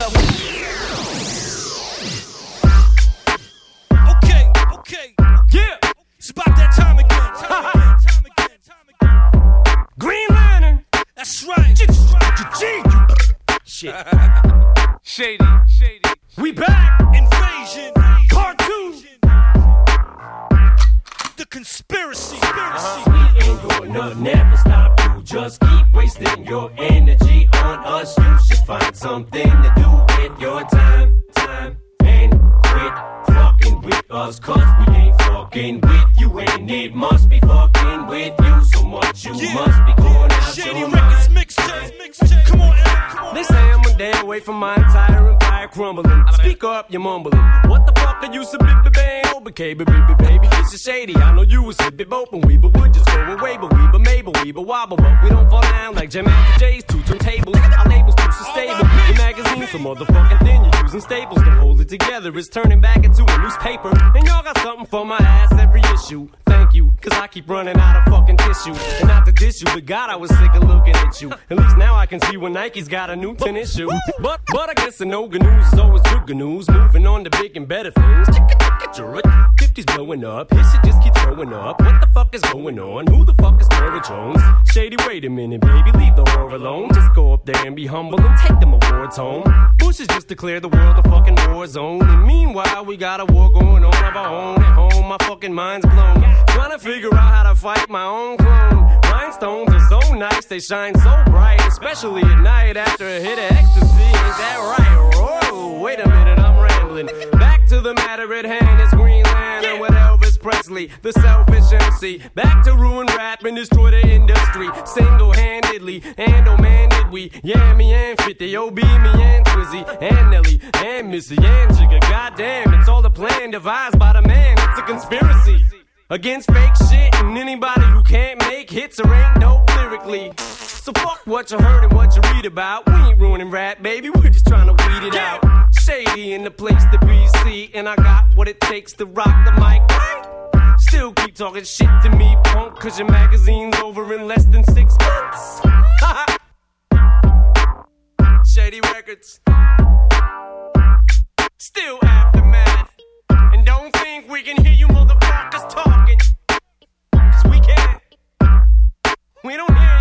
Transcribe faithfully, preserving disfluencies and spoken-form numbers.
the Okay, okay. Yeah. It's about that time again. Time again, time again, time again. Green Lantern. That's right. Shit. Shady, shady. We back. Invasion. Part two. The conspiracy. Uh-huh. We ain't gonna never stop you. Just keep wasting your energy on us. You should find something to do with your time, time, and quit fucking with us. Cause we ain't fucking with you, and it must be fucking with you so much. You Yeah. must be going out Shady your Records mind. mixtape. Mixtape. Come on, Aaron. Come on. They say I'm a damn away from my entire empire crumbling. Speak up, you're mumbling. What the fuck are you so big bang? Oh, baby, baby, baby, this is shady. I know you was a bit open, we but would just go away, but we but Mabel, we but wobble, but we don't fall down like Jam Master J's two turntables. Our labels too so stable. Your magazine's so motherfucking thin, you're using staples to hold it together. It's turning back into a newspaper, and y'all got something for my ass every issue. Thank you, cause I keep running out of fucking tissue. And not to diss you, but God, I was sick of looking at you. At least now I can see when Nike's got a new tennis shoe. But, but I guess the no good news is always good good news. Moving on to big and better things. fifty's blowing up, his shit just keeps going up. What the fuck is going on? Who the fuck is Nora Jones? Shady, wait a minute, baby, leave the whore alone. Just go up there and be humble and take them awards home. Bush has just declared the world a fucking war zone. And meanwhile, we got a war going on of our own. At home, my fucking mind's blown. Trying to figure out how to fight my own clone. Rhinestones are so nice, they shine so bright. Especially at night after a hit of ecstasy. Ain't that right? Whoa, wait a minute, I'm rambling. Back to the matter at hand, it's Green Lantern with Elvis Presley, the selfish M C. Back to ruin rap and destroy the industry single-handedly. And oh man, did we? Yeah, me and fifty, oh, be me and Twizzy, and Nelly, and Missy, and Jigga. Goddamn, it's all a plan devised by the man. It's a conspiracy against fake shit and anybody who can't make hits or ain't dope lyrically. So fuck what you heard and what you read about. We ain't ruining rap, baby, we're just trying to weed it out. Shady in the place to be, see, and I got what it takes to rock the mic. Still keep talking shit to me, punk, cause your magazine's over in less than six months. Shady Records. Still aftermath. And don't think we can hear you motherfuckers talking. Cause we can't. We don't hear